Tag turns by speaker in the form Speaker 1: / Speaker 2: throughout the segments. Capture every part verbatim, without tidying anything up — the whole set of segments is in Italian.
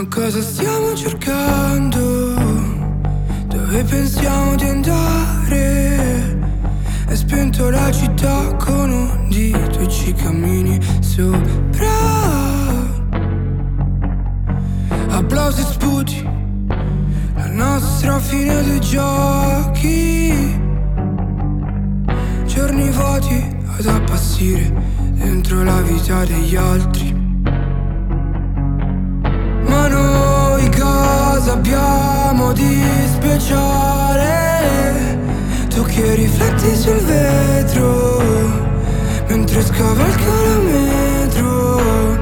Speaker 1: Ma cosa stiamo cercando? Dove pensiamo di andare? È spento la città con un dito e ci cammini sopra. Applausi e sputi, la nostra fine dei giochi. Giorni vuoti ad appassire dentro la vita degli altri. Ma noi cosa abbiamo di speciale? Tu che rifletti sul vetro mentre scavalca la metro.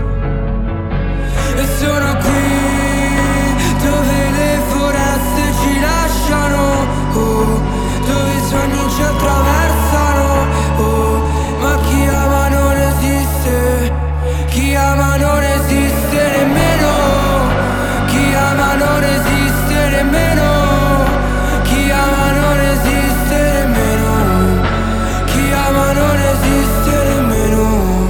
Speaker 1: E sono qui dove le foreste ci lasciano, oh, dove i sogni ci attraversano, oh. Ma chi ama non esiste, chi ama non esiste nemmeno. Chi ama non esiste nemmeno. Chi ama non esiste nemmeno. Chi ama non esiste nemmeno.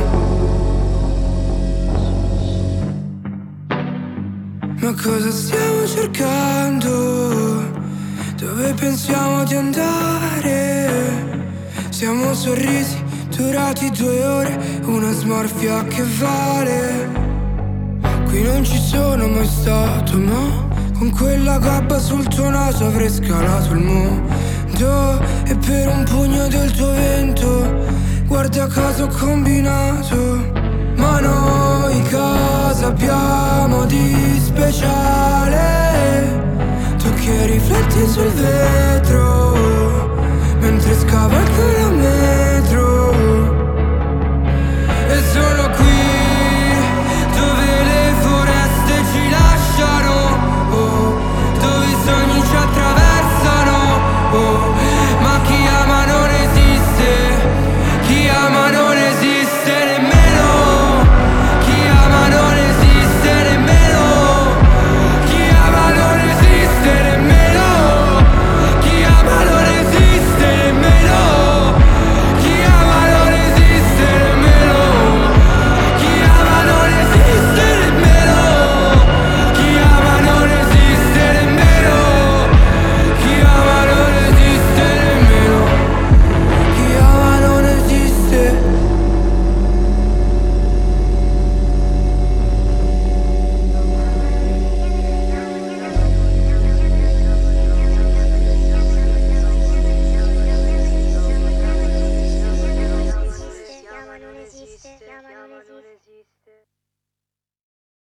Speaker 1: Ma cosa stiamo cercando? Dove pensiamo di andare? Siamo sorrisi durati due ore, una smorfia che vale. Qui non ci sono mai stato, ma con quella gabba sul tuo naso avrei scalato il mondo. E per un pugno del tuo vento, guarda caso ho combinato. Ma noi cosa abbiamo di speciale? Tu che rifletti sul vetro mentre scavalca la metro. E sono qui dove le foreste ci lasciano, oh, dove i sogni ci attraversano, oh. Ma chi ama non esiste, chi ama non esiste nemmeno. Chi ama non esiste nemmeno. Chi ama non esiste nemmeno. Chi ama non esiste nemmeno. Chi ama non esiste nemmeno. Chi ama non esiste nemmeno. Chi ama non esiste nemmeno. Chi ama non esiste nemmeno. Chi ama non esiste.
Speaker 2: Chiama non esiste, chiama non esiste.